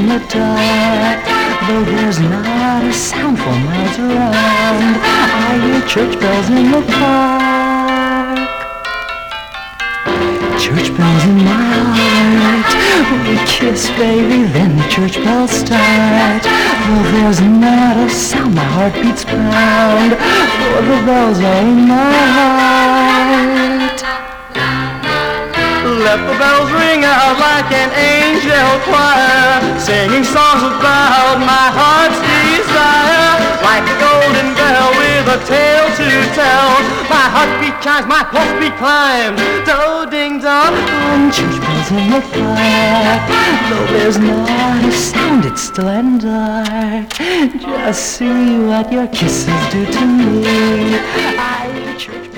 the dark. Though there's not a sound for miles around, I hear church bells in the park. Church bells in my heart. We kiss, baby, then the church bells start. Though there's not a sound, my heart beats pound, for the bells are in my heart. Let the bells ring out like an angel choir, singing songs about my heart's desire. Like a golden bell with a tale to tell, my heartbeat chimes, my pulse beat climbs. Do-ding-dong. Church bells in the park. Though there's not a sound, it's still and dark. Just see what your kisses do to me. I, the church